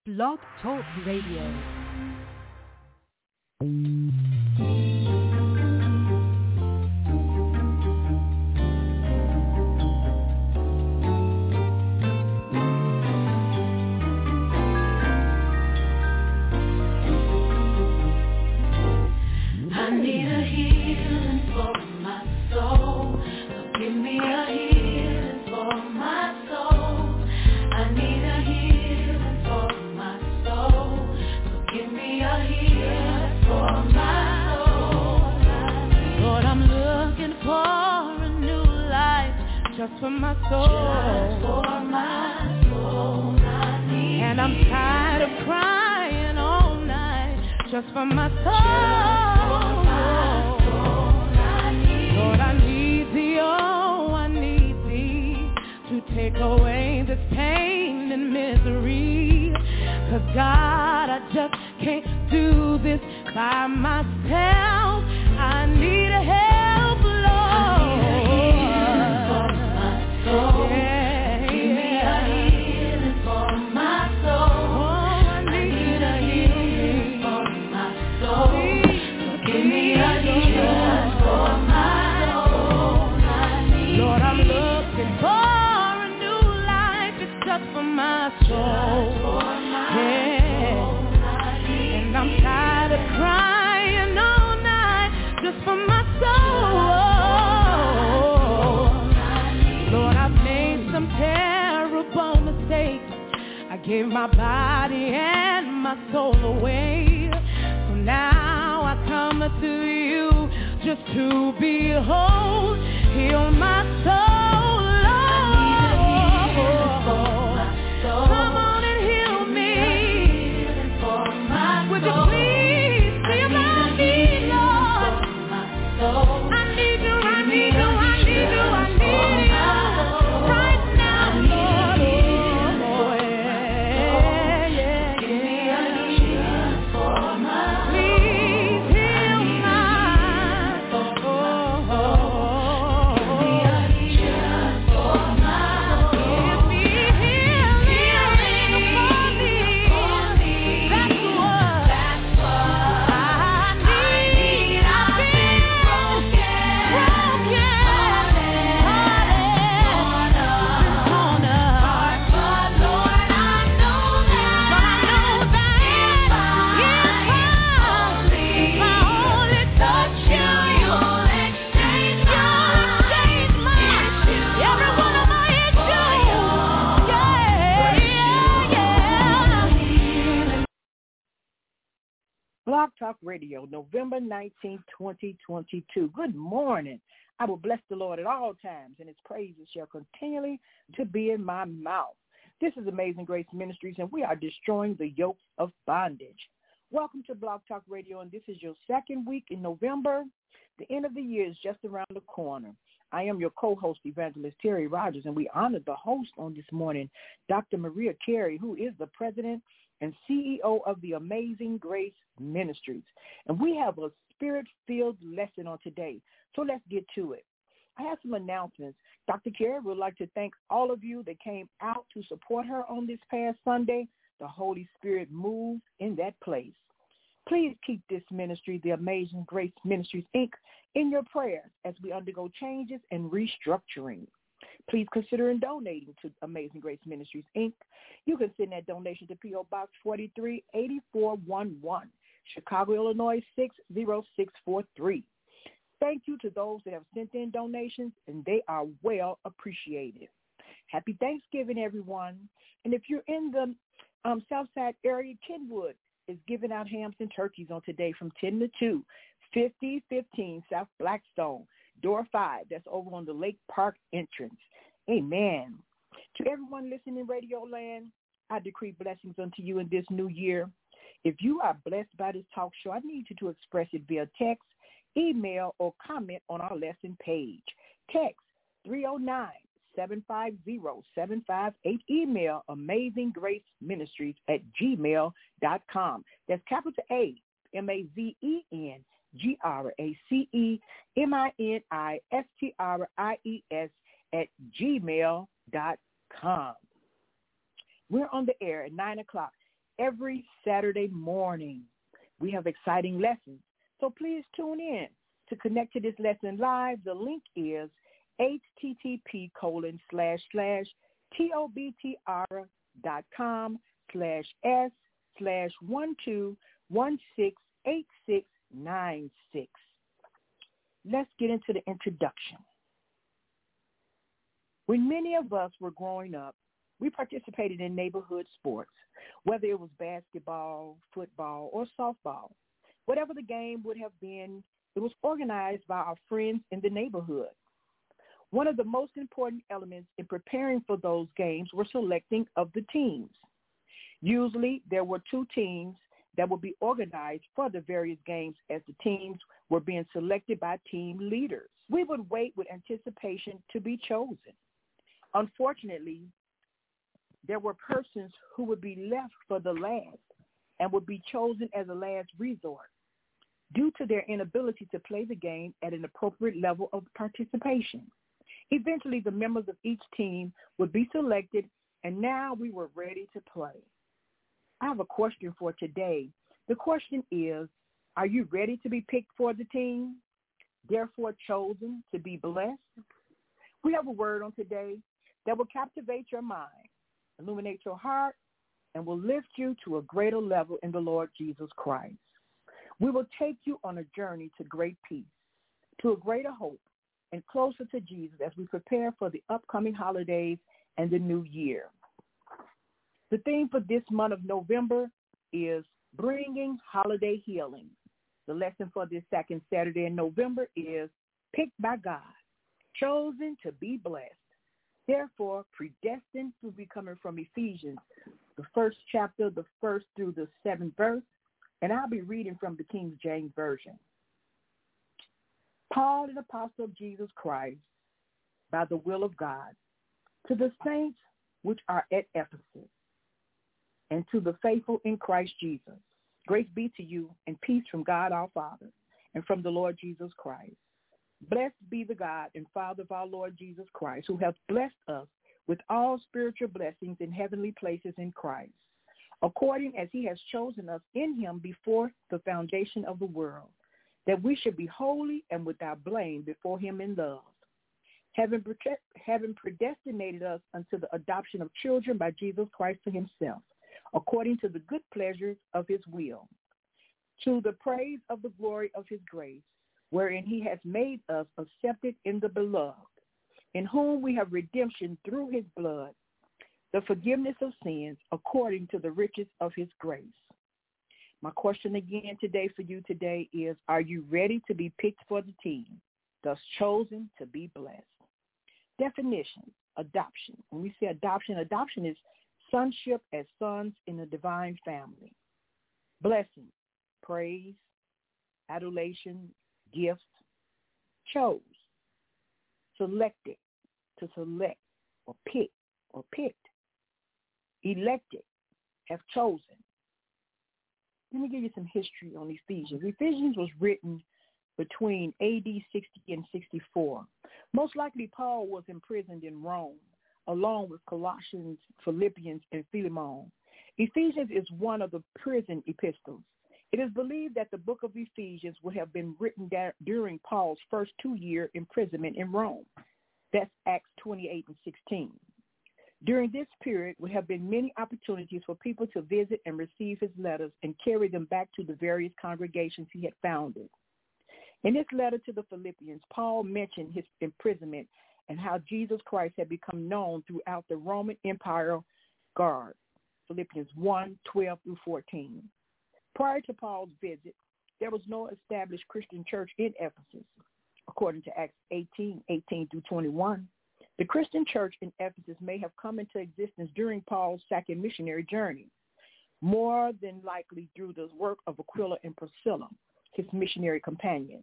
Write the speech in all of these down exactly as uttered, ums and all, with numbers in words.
Blog Talk Radio. Just for my soul, just for my soul, I need. And I'm tired of crying all night, just for my soul, just for my soul, I need. Lord, I need thee, oh, I need thee to take away this pain and misery. Cause God, I just can't do this by myself. I need a help, Lord. I need a Oh, yeah, give me a healing for my soul. Oh, I need a healing for my soul. So give me a healing for my soul. I need Lord, I'm looking for a new life. It's just for my soul. Just for my yeah. soul. And I'm tired of crying all night just for my soul. Terrible mistakes. I gave my body and my soul away. So now I come to you just to behold, heal my soul, Lord. Come on and heal me. Would you please see about me, Lord? I need you, I need you, I need you, I need you. Blog Talk Radio, November nineteenth, twenty twenty-two. Good morning. I will bless the Lord at all times, and his praises shall continually to be in my mouth. This is Amazing Grace Ministries, and we are destroying the yokes of bondage. Welcome to Blog Talk Radio, and this is your second week in November. The end of the year is just around the corner. I am your co-host, Evangelist Terry Rogers, and we honor the host on this morning, Doctor Maria Carey, who is the president and C E O of the Amazing Grace Ministries. And we have a spirit-filled lesson on today, so let's get to it. I have some announcements. Doctor Carey would like to thank all of you that came out to support her on this past Sunday. The Holy Spirit moved in that place. Please keep this ministry, the Amazing Grace Ministries, Incorporated, in your prayers as we undergo changes and restructuring. Please consider donating to Amazing Grace Ministries, Incorporated. You can send that donation to P O Box forty-three, eighty-four eleven, Chicago, Illinois, six zero six four three. Thank you to those that have sent in donations, and they are well appreciated. Happy Thanksgiving, everyone. And if you're in the um, Southside area, Kenwood is giving out hams and turkeys on today from ten to two, fifty fifteen South Blackstone, door five. That's over on the Lake Park entrance. Amen. To everyone listening in Radio Land, I decree blessings unto you in this new year. If you are blessed by this talk show, I need you to express it via text, email, or comment on our lesson page. Text three oh nine, seven five zero, seven five eight. Email Amazing Grace Ministries at gmail dot com. That's capital A, M A Z E N, G R A C E, M I N I S T R I E S at gmail dot com. We're on the air at nine o'clock every Saturday morning. We have exciting lessons, so please tune in. To connect to this lesson live, the link is http colon slash slash tobtr dot com slash s slash one two one six eight six nine six. Let's get into the introduction. When many of us were growing up, we participated in neighborhood sports, whether it was basketball, football, or softball. Whatever the game would have been, it was organized by our friends in the neighborhood. One of the most important elements in preparing for those games were selecting of the teams. Usually, there were two teams that would be organized for the various games as the teams were being selected by team leaders. We would wait with anticipation to be chosen. Unfortunately, there were persons who would be left for the last and would be chosen as a last resort due to their inability to play the game at an appropriate level of participation. Eventually, the members of each team would be selected, and now we were ready to play. I have a question for today. The question is, are you ready to be picked for the team, therefore chosen to be blessed? We have a word on today that will captivate your mind, illuminate your heart, and will lift you to a greater level in the Lord Jesus Christ. We will take you on a journey to great peace, to a greater hope, and closer to Jesus as we prepare for the upcoming holidays and the new year. The theme for this month of November is Bringing Holiday Healing. The lesson for this second Saturday in November is Picked by God, Chosen to be Blessed. Therefore, predestined to be coming from Ephesians, the first chapter, the first through the seventh verse, and I'll be reading from the King James Version. Paul, an apostle of Jesus Christ, by the will of God, to the saints which are at Ephesus, and to the faithful in Christ Jesus, grace be to you and peace from God our Father and from the Lord Jesus Christ. Blessed be the God and Father of our Lord Jesus Christ, who hath blessed us with all spiritual blessings in heavenly places in Christ, according as he has chosen us in him before the foundation of the world, that we should be holy and without blame before him in love, having, having predestinated us unto the adoption of children by Jesus Christ to himself, according to the good pleasures of his will, to the praise of the glory of his grace, wherein he has made us accepted in the beloved, in whom we have redemption through his blood, the forgiveness of sins, according to the riches of his grace. My question again today for you today is, are you ready to be picked for the team, thus chosen to be blessed? Definition, adoption. When we say adoption, adoption is sonship as sons in the divine family. Blessing, praise, adulation, gifts. Chose, selected, to select or pick or picked. Elected, have chosen. Let me give you some history on Ephesians. Ephesians was written between A D sixty and sixty-four. Most likely Paul was imprisoned in Rome, along with Colossians, Philippians, and Philemon. Ephesians is one of the prison epistles. It is believed that the book of Ephesians would have been written da- during Paul's first two-year imprisonment in Rome. That's Acts twenty-eight and sixteen. During this period would have been many opportunities for people to visit and receive his letters and carry them back to the various congregations he had founded. In his letter to the Philippians, Paul mentioned his imprisonment and how Jesus Christ had become known throughout the Roman Empire Guard, Philippians one, twelve through fourteen. Prior to Paul's visit, there was no established Christian church in Ephesus, according to Acts eighteen, eighteen through twenty-one. The Christian church in Ephesus may have come into existence during Paul's second missionary journey, more than likely through the work of Aquila and Priscilla, his missionary companions.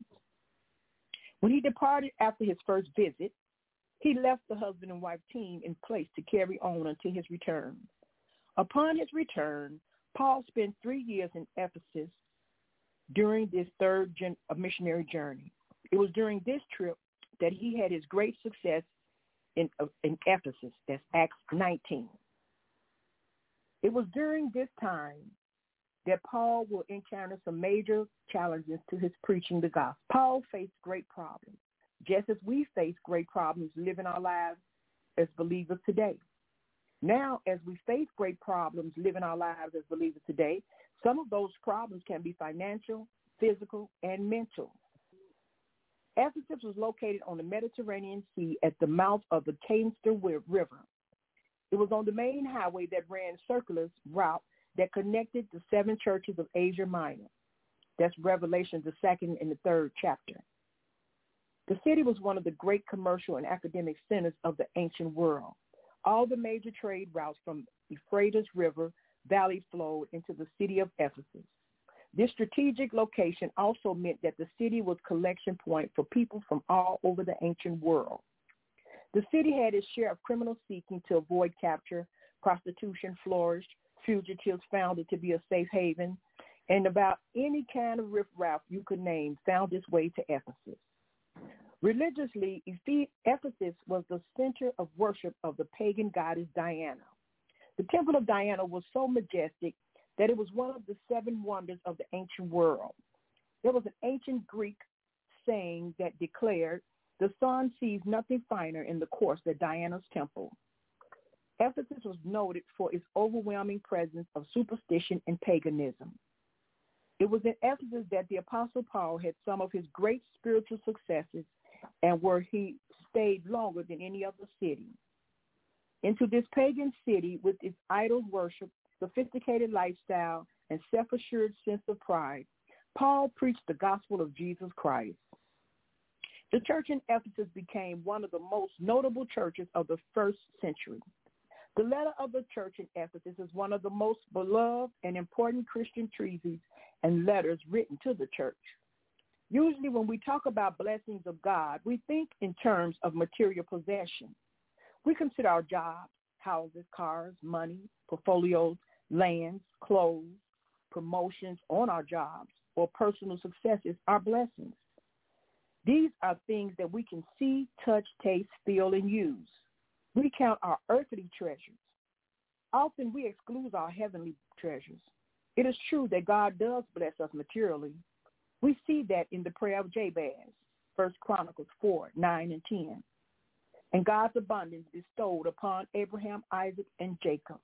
When he departed after his first visit, he left the husband and wife team in place to carry on until his return. Upon his return, Paul spent three years in Ephesus during this third gen- missionary journey. It was during this trip that he had his great success in, uh, in Ephesus. That's Acts nineteen. It was during this time that Paul will encounter some major challenges to his preaching the gospel. Paul faced great problems, just as we face great problems living our lives as believers today. Now, as we face great problems living our lives as believers today, some of those problems can be financial, physical, and mental. Ephesus was located on the Mediterranean Sea at the mouth of the Thamestor River. It was on the main highway that ran circular route that connected the seven churches of Asia Minor. That's Revelation, the second and the third chapter. The city was one of the great commercial and academic centers of the ancient world. All the major trade routes from Euphrates River Valley flowed into the city of Ephesus. This strategic location also meant that the city was a collection point for people from all over the ancient world. The city had its share of criminals seeking to avoid capture, prostitution flourished, fugitives found it to be a safe haven, and about any kind of riffraff you could name found its way to Ephesus. Religiously, Ephesus was the center of worship of the pagan goddess Diana. The temple of Diana was so majestic that it was one of the seven wonders of the ancient world. There was an ancient Greek saying that declared, "The sun sees nothing finer in the course than Diana's temple." Ephesus was noted for its overwhelming presence of superstition and paganism. It was in Ephesus that the Apostle Paul had some of his great spiritual successes and where he stayed longer than any other city. Into this pagan city with its idol worship, sophisticated lifestyle, and self-assured sense of pride, Paul preached the gospel of Jesus Christ. The church in Ephesus became one of the most notable churches of the first century. The letter of the church in Ephesus is one of the most beloved and important Christian treatises and letters written to the church. Usually when we talk about blessings of God, we think in terms of material possession. We consider our jobs, houses, cars, money, portfolios, lands, clothes, promotions on our jobs, or personal successes our blessings. These are things that we can see, touch, taste, feel, and use. We count our earthly treasures. Often we exclude our heavenly treasures. It is true that God does bless us materially. We see that in the prayer of Jabez, First Chronicles four, nine, and ten. And God's abundance bestowed upon Abraham, Isaac, and Jacob.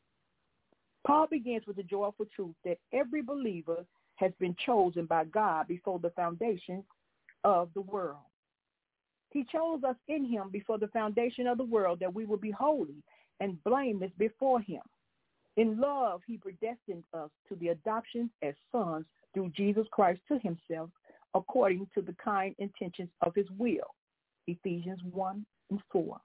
Paul begins with the joyful truth that every believer has been chosen by God before the foundation of the world. He chose us in him before the foundation of the world that we would be holy and blameless before him. In love, he predestined us to the adoption as sons through Jesus Christ to himself, according to the kind intentions of his will. Ephesians one and four.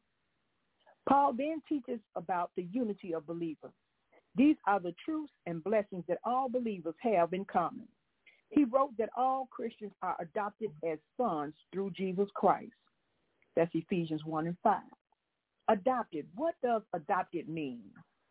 Paul then teaches about the unity of believers. These are the truths and blessings that all believers have in common. He wrote that all Christians are adopted as sons through Jesus Christ. That's Ephesians one and five. Adopted. What does adopted mean?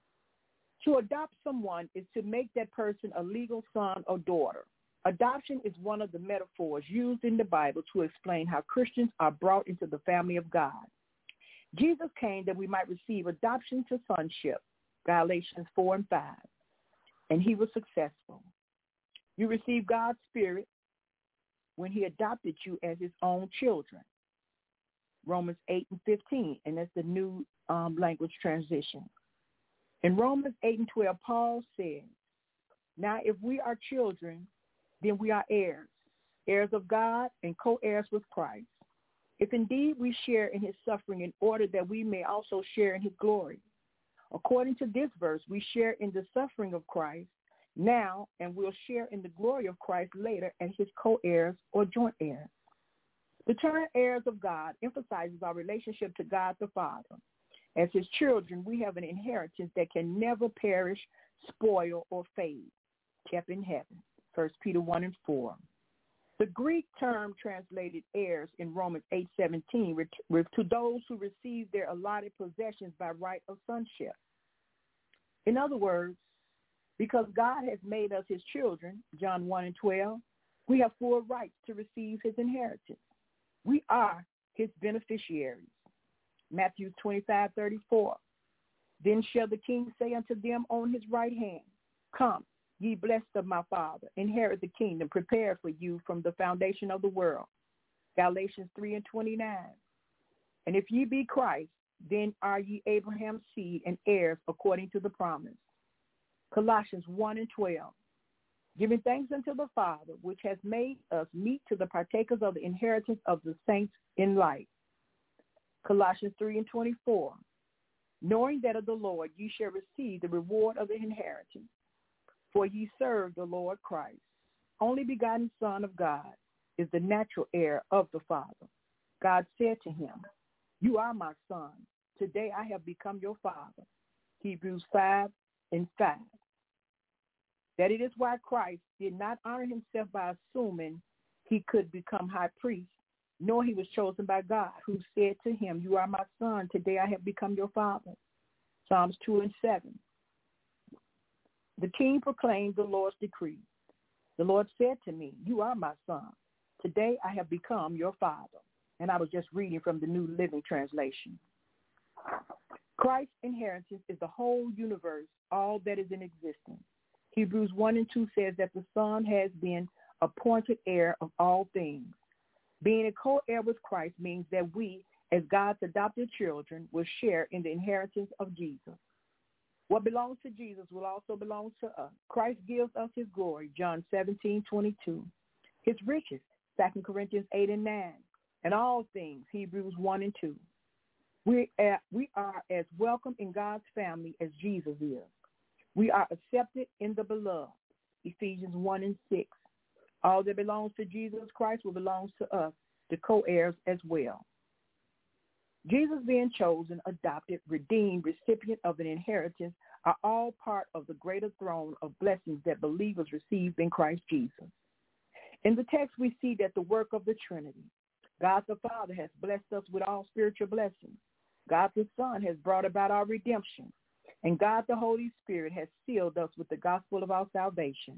To adopt someone is to make that person a legal son or daughter. Adoption is one of the metaphors used in the Bible to explain how Christians are brought into the family of God. Jesus came that we might receive adoption to sonship, Galatians four and five, and he was successful. You received God's Spirit when he adopted you as his own children, Romans eight and fifteen, and that's the new um, language transition. In Romans eight and twelve, Paul says, now if we are children, then we are heirs, heirs of God and co-heirs with Christ. If indeed we share in his suffering in order that we may also share in his glory. According to this verse, we share in the suffering of Christ now and will share in the glory of Christ later as his co-heirs or joint heirs. The term heirs of God emphasizes our relationship to God the Father. As his children, we have an inheritance that can never perish, spoil, or fade, kept in heaven. First Peter one and four. The Greek term translated heirs in Romans eight seventeen refers to those who receive their allotted possessions by right of sonship. In other words, because God has made us his children, John one and twelve, we have full rights to receive his inheritance. We are his beneficiaries. Matthew twenty-five thirty-four. Then shall the king say unto them on his right hand, Come, ye blessed of my Father, inherit the kingdom prepared for you from the foundation of the world. Galatians three and twenty-nine. And if ye be Christ, then are ye Abraham's seed and heirs according to the promise. Colossians one and twelve. Giving thanks unto the Father, which has made us meet to the partakers of the inheritance of the saints in light. Colossians three and twenty-four. Knowing that of the Lord ye shall receive the reward of the inheritance. For ye serve the Lord Christ, only begotten Son of God, is the natural heir of the Father. God said to him, You are my son. Today I have become your father. Hebrews five and five. That it is why Christ did not honor himself by assuming he could become high priest, nor he was chosen by God, who said to him, You are my son. Today I have become your father. Psalms two and seven. The king proclaimed the Lord's decree. The Lord said to me, You are my son. Today I have become your father. And I was just reading from the New Living Translation. Christ's inheritance is the whole universe, all that is in existence. Hebrews one and two says that the Son has been appointed heir of all things. Being a co-heir with Christ means that we, as God's adopted children, will share in the inheritance of Jesus. What belongs to Jesus will also belong to us. Christ gives us his glory, John seventeen twenty-two. His riches, Second Corinthians eight and nine. And all things, Hebrews one and two. We are, we are as welcome in God's family as Jesus is. We are accepted in the beloved, Ephesians one and six. All that belongs to Jesus Christ will belong to us, the co-heirs as well. Jesus being chosen, adopted, redeemed, recipient of an inheritance are all part of the greater throne of blessings that believers receive in Christ Jesus. In the text, we see that the work of the Trinity, God the Father has blessed us with all spiritual blessings. God the Son has brought about our redemption. And God the Holy Spirit has sealed us with the gospel of our salvation.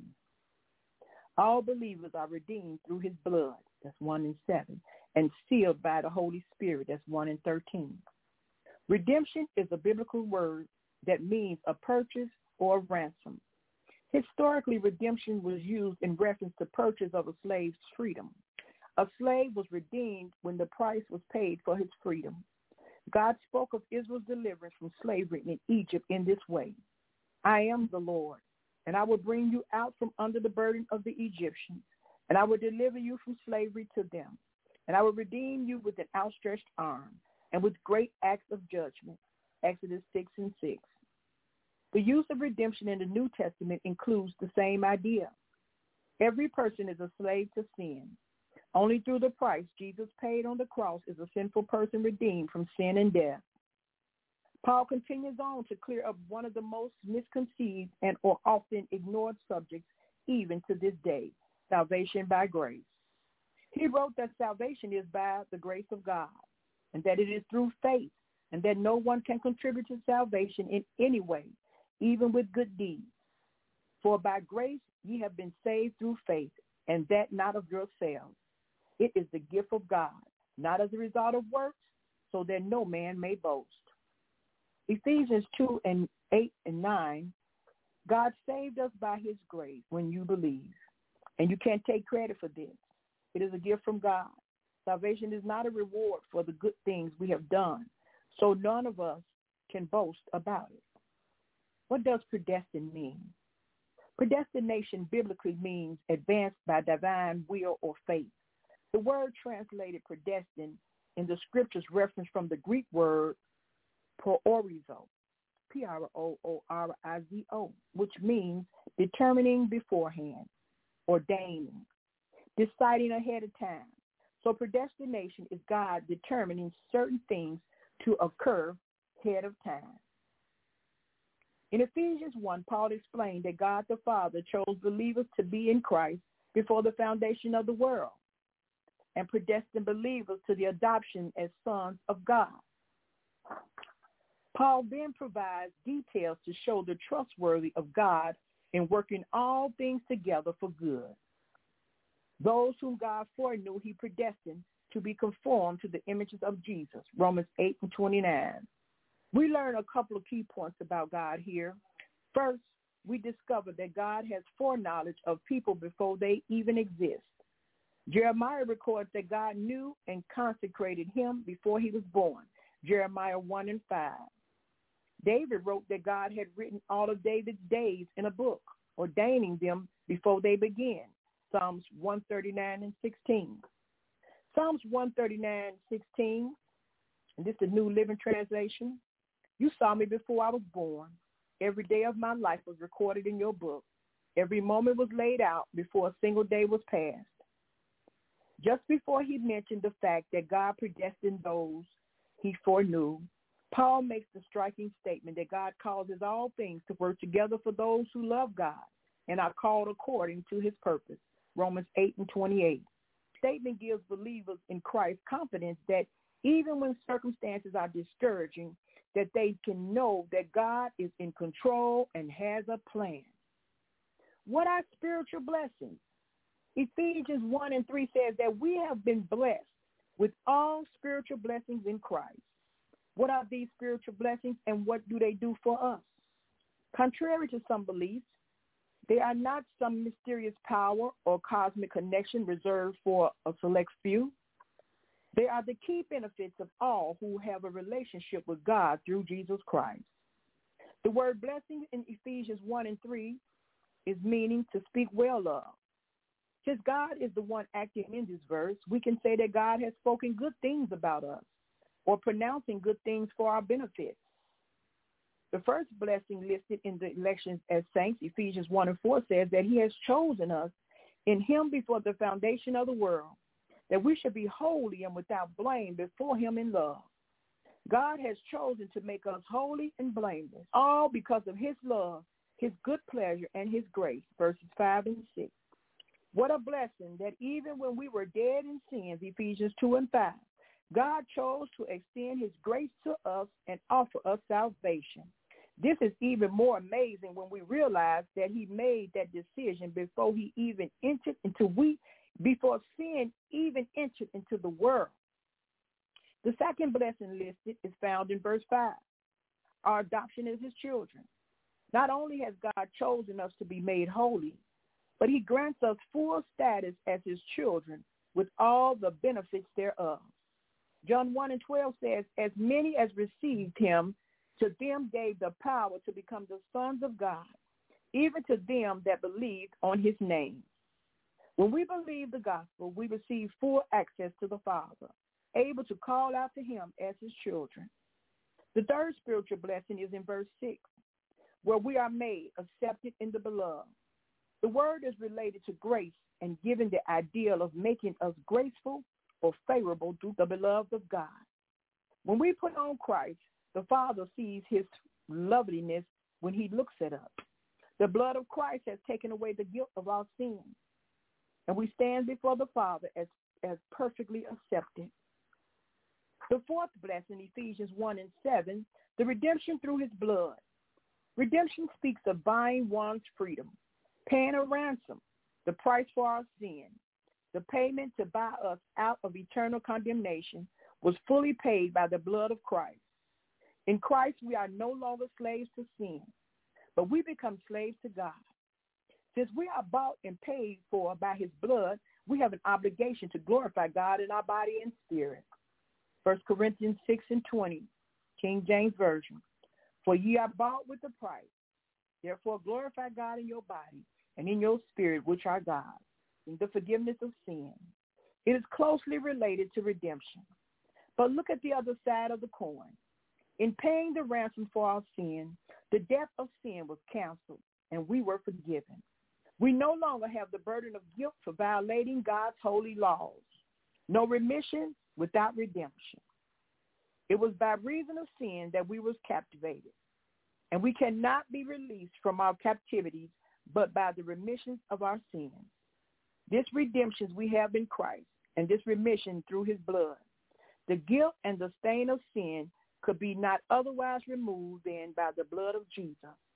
All believers are redeemed through his blood, that's one and seven, and sealed by the Holy Spirit, that's one and thirteen. Redemption is a biblical word that means a purchase or a ransom. Historically, redemption was used in reference to purchase of a slave's freedom. A slave was redeemed when the price was paid for his freedom. God spoke of Israel's deliverance from slavery in Egypt in this way. I am the Lord, and I will bring you out from under the burden of the Egyptians, and I will deliver you from slavery to them, and I will redeem you with an outstretched arm and with great acts of judgment. Exodus six and six. The use of redemption in the New Testament includes the same idea. Every person is a slave to sin. Only through the price Jesus paid on the cross is a sinful person redeemed from sin and death. Paul continues on to clear up one of the most misconceived and or often ignored subjects even to this day, salvation by grace. He wrote that salvation is by the grace of God, and that it is through faith, and that no one can contribute to salvation in any way, even with good deeds. For by grace ye have been saved through faith, and that not of yourselves. It is the gift of God, not as a result of works, so that no man may boast. Ephesians two and eight and nine, God saved us by his grace when you believe. And you can't take credit for this. It is a gift from God. Salvation is not a reward for the good things we have done, so none of us can boast about it. What does predestined mean? Predestination biblically means advanced by divine will or fate. The word translated predestined in the scriptures reference from the Greek word proorizo, P R O O R I Z O, which means determining beforehand, ordaining, deciding ahead of time. So predestination is God determining certain things to occur ahead of time. In Ephesians one, Paul explained that God the Father chose believers to be in Christ before the foundation of the world, and predestined believers to the adoption as sons of God. Paul then provides details to show the trustworthy of God in working all things together for good. Those whom God foreknew, he predestined to be conformed to the images of Jesus, Romans eight and twenty-nine. We learn a couple of key points about God here. First, we discover that God has foreknowledge of people before they even exist. Jeremiah records that God knew and consecrated him before he was born, Jeremiah one and five. David wrote that God had written all of David's days in a book, ordaining them before they began, Psalms one thirty-nine and sixteen. Psalms one thirty-nine, sixteen, and this is the New Living Translation. You saw me before I was born. Every day of my life was recorded in your book. Every moment was laid out before a single day was passed. Just before he mentioned the fact that God predestined those he foreknew, Paul makes the striking statement that God causes all things to work together for those who love God and are called according to his purpose, Romans eight and twenty-eight. The statement gives believers in Christ confidence that even when circumstances are discouraging, that they can know that God is in control and has a plan. What are spiritual blessings? Ephesians one and three says that we have been blessed with all spiritual blessings in Christ. What are these spiritual blessings and what do they do for us? Contrary to some beliefs, they are not some mysterious power or cosmic connection reserved for a select few. They are the key benefits of all who have a relationship with God through Jesus Christ. The word blessing in Ephesians one and three is meaning to speak well of. Since God is the one acting in this verse, we can say that God has spoken good things about us or pronouncing good things for our benefit. The first blessing listed in the elections as saints, Ephesians one and four, says that he has chosen us in him before the foundation of the world, that we should be holy and without blame before him in love. God has chosen to make us holy and blameless, all because of his love, his good pleasure, and his grace, verses five and six. What a blessing that even when we were dead in sins, Ephesians two and five, God chose to extend his grace to us and offer us salvation. This is even more amazing when we realize that he made that decision before he even entered into we, before sin even entered into the world. The second blessing listed is found in verse five. Our adoption as his children. Not only has God chosen us to be made holy, but he grants us full status as his children with all the benefits thereof. John one and twelve says, as many as received him, to them gave the power to become the sons of God, even to them that believed on his name. When we believe the gospel, we receive full access to the Father, able to call out to him as his children. The third spiritual blessing is in verse six, where we are made accepted in the beloved. The word is related to grace and giving the ideal of making us graceful or favorable to the beloved of God. When we put on Christ, the Father sees his loveliness when he looks at us. The blood of Christ has taken away the guilt of our sins, and we stand before the Father as, as perfectly accepted. The fourth blessing, Ephesians one and seven, the redemption through his blood. Redemption speaks of buying one's freedom, paying a ransom, the price for our sin. The payment to buy us out of eternal condemnation was fully paid by the blood of Christ. In Christ, we are no longer slaves to sin, but we become slaves to God. Since we are bought and paid for by his blood, we have an obligation to glorify God in our body and spirit. First Corinthians six and twenty, King James Version. For ye are bought with a price. Therefore glorify God in your body and in your spirit, which are God's, in the forgiveness of sin. It is closely related to redemption. But look at the other side of the coin. In paying the ransom for our sin, the debt of sin was canceled, and we were forgiven. We no longer have the burden of guilt for violating God's holy laws. No remission without redemption. It was by reason of sin that we were captivated, and we cannot be released from our captivities but by the remission of our sins. This redemption we have in Christ, and this remission through his blood. The guilt and the stain of sin could be not otherwise removed than by the blood of Jesus.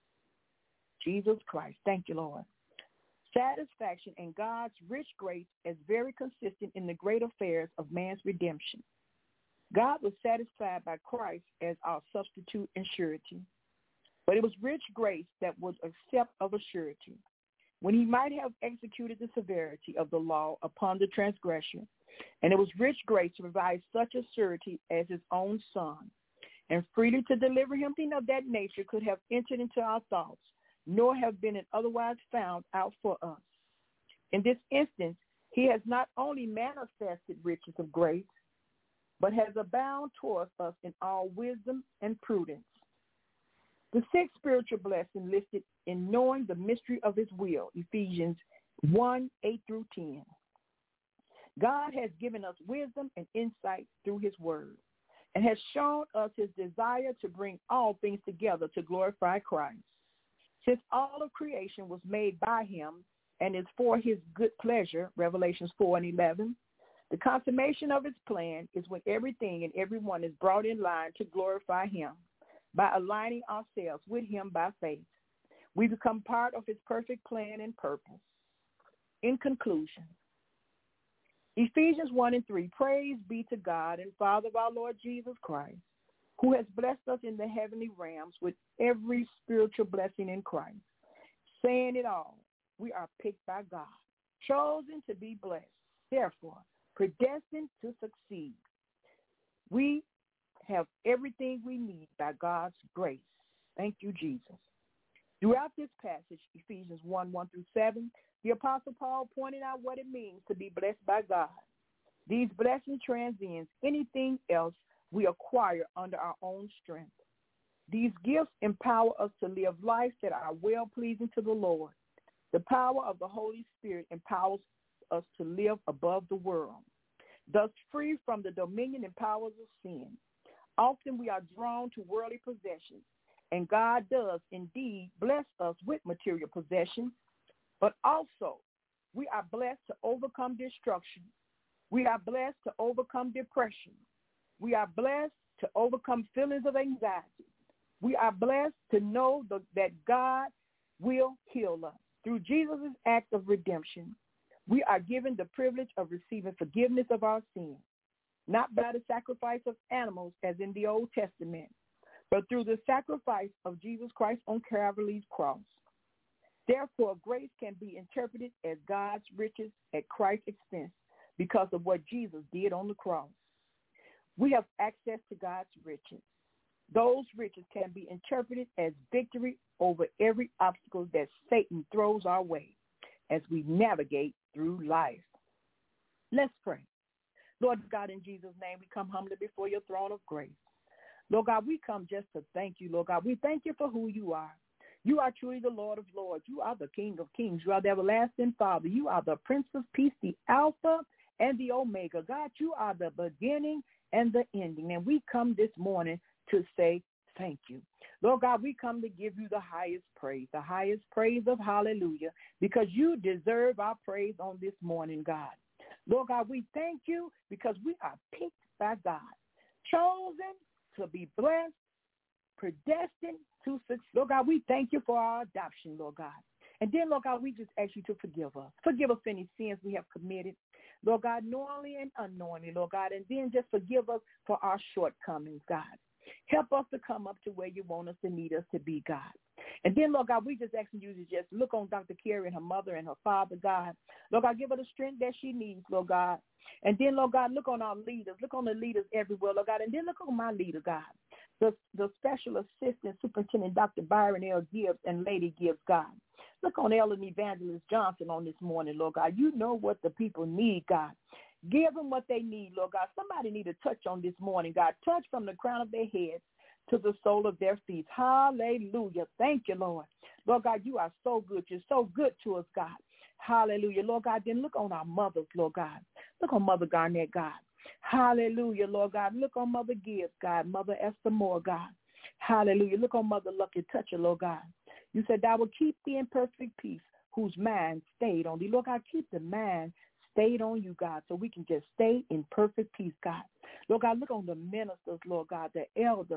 Jesus Christ. Thank you, Lord. Satisfaction and God's rich grace is very consistent in the great affairs of man's redemption. God was satisfied by Christ as our substitute and surety. But it was rich grace that was accept of a surety, when he might have executed the severity of the law upon the transgression. And it was rich grace to provide such a surety as his own Son, and freely to deliver him. Nothing of that nature could have entered into our thoughts, nor have been it otherwise found out for us. In this instance, he has not only manifested riches of grace, but has abounded towards us in all wisdom and prudence. The sixth spiritual blessing listed in knowing the mystery of his will, Ephesians one, eight through ten. God has given us wisdom and insight through his word, and has shown us his desire to bring all things together to glorify Christ. Since all of creation was made by him and is for his good pleasure, Revelations four and eleven, the consummation of his plan is when everything and everyone is brought in line to glorify him by aligning ourselves with him by faith. We become part of his perfect plan and purpose. In conclusion, Ephesians one and three, praise be to God and Father of our Lord Jesus Christ, who has blessed us in the heavenly realms with every spiritual blessing in Christ. Saying it all, we are picked by God, chosen to be blessed, therefore predestined to succeed. We have everything we need by God's grace. Thank you, Jesus. Throughout this passage, Ephesians one, one through seven, the Apostle Paul pointed out what it means to be blessed by God. These blessings transcend anything else we acquire under our own strength. These gifts empower us to live lives that are well-pleasing to the Lord. The power of the Holy Spirit empowers us to live above the world, thus free from the dominion and powers of sin. Often we are drawn to worldly possessions, and God does indeed bless us with material possessions, but also we are blessed to overcome destruction. We are blessed to overcome depression. We are blessed to overcome feelings of anxiety. We are blessed to know the, that God will heal us. Through Jesus' act of redemption, we are given the privilege of receiving forgiveness of our sins, not by the sacrifice of animals as in the Old Testament, but through the sacrifice of Jesus Christ on Calvary's cross. Therefore, grace can be interpreted as God's riches at Christ's expense because of what Jesus did on the cross. We have access to God's riches. Those riches can be interpreted as victory over every obstacle that Satan throws our way as we navigate through life. Let's pray. Lord God, in Jesus' name, we come humbly before your throne of grace. Lord God, we come just to thank you, Lord God. We thank you for who you are. You are truly the Lord of lords. You are the King of kings. You are the everlasting Father. You are the Prince of Peace, the Alpha and the Omega. God, you are the beginning and the ending. And we come this morning to say thank you. Lord God, we come to give you the highest praise, the highest praise of hallelujah, because you deserve our praise on this morning, God. Lord God, we thank you because we are picked by God, chosen to be blessed, predestined to succeed. Lord God, we thank you for our adoption, Lord God. And then, Lord God, we just ask you to forgive us. Forgive us for any sins we have committed, Lord God, knowingly and unknowingly, Lord God. And then just forgive us for our shortcomings, God. Help us to come up to where you want us to need us to be, God. And then, Lord God, we just asking you to just look on Doctor Carrie and her mother and her father, God. Lord God, give her the strength that she needs, Lord God. And then, Lord God, look on our leaders. Look on the leaders everywhere, Lord God. And then look on my leader, God. The, the Special Assistant Superintendent Doctor Byron L. Gibbs and Lady Gibbs, God. Look on Ellen Evangelist Johnson on this morning, Lord God. You know what the people need, God. Give them what they need, Lord God. Somebody need a touch on this morning, God. Touch from the crown of their heads to the sole of their feet. Hallelujah. Thank you, Lord. Lord God, you are so good. You're so good to us, God. Hallelujah. Lord God, then look on our mothers, Lord God. Look on Mother Garnett, God. Hallelujah, Lord God. Look on Mother Gibbs, God. Mother Esther Moore, God. Hallelujah. Look on Mother Lucky Toucher, Lord God. You said, I will keep thee in perfect peace, whose mind stayed on thee. Lord God, keep the mind stayed on you, God, so we can just stay in perfect peace, God. Lord God, look on the ministers, Lord God, the elders.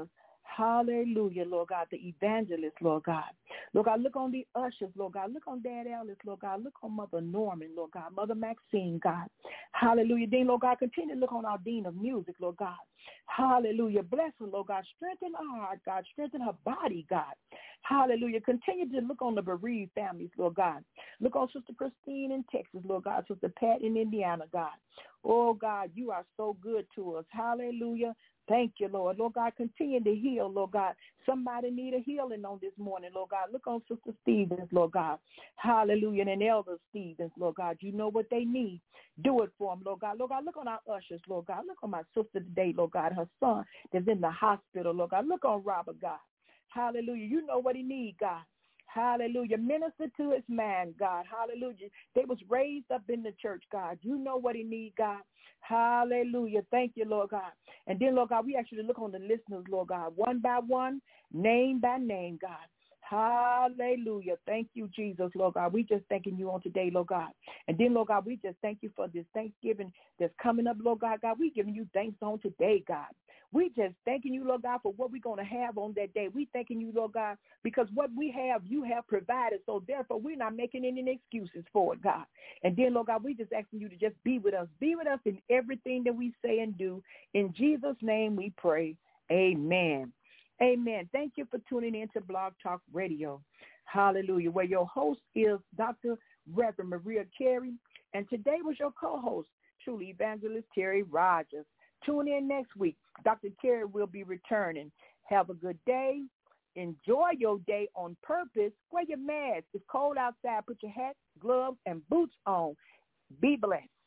Hallelujah, Lord God, the evangelist, Lord God. Lord God, look on the ushers, Lord God. Look on Dad Ellis, Lord God. Look on Mother Norman, Lord God. Mother Maxine, God. Hallelujah. Then, Lord God, continue to look on our Dean of Music, Lord God. Hallelujah. Bless her, Lord God. Strengthen her heart, God. Strengthen her body, God. Hallelujah. Continue to look on the bereaved families, Lord God. Look on Sister Christine in Texas, Lord God. Sister Pat in Indiana, God. Oh, God, you are so good to us. Hallelujah. Thank you, Lord. Lord God, continue to heal, Lord God. Somebody need a healing on this morning, Lord God. Look on Sister Stevens, Lord God. Hallelujah. And Elder Stevens, Lord God. You know what they need. Do it for them, Lord God. Lord God, look on our ushers, Lord God. Look on my sister today, Lord God. Her son that's in the hospital, Lord God. Look on Robert, God. Hallelujah. You know what he needs, God. Hallelujah. Minister to his man, God. Hallelujah. They was raised up in the church, God. You know what he need, God. Hallelujah. Thank you, Lord God. And then, Lord God, we actually look on the listeners, Lord God, one by one, name by name, God. Hallelujah. Thank you, Jesus, Lord God. We just thanking you on today, Lord God. And then, Lord God, we just thank you for this Thanksgiving that's coming up, Lord God. God, we giving you thanks on today, God. We just thanking you, Lord God, for what we're going to have on that day. We thanking you, Lord God, because what we have, you have provided. So therefore, we're not making any excuses for it, God. And then, Lord God, we just asking you to just be with us. Be with us in everything that we say and do. In Jesus' name we pray. Amen. Amen. Thank you for tuning in to Blog Talk Radio. Hallelujah. Where your host is Doctor Reverend Maria Carey. And today was your co-host, truly Evangelist Terry Rogers. Tune in next week. Doctor Carey will be returning. Have a good day. Enjoy your day on purpose. Wear your mask. It's cold outside. Put your hat, gloves, and boots on. Be blessed.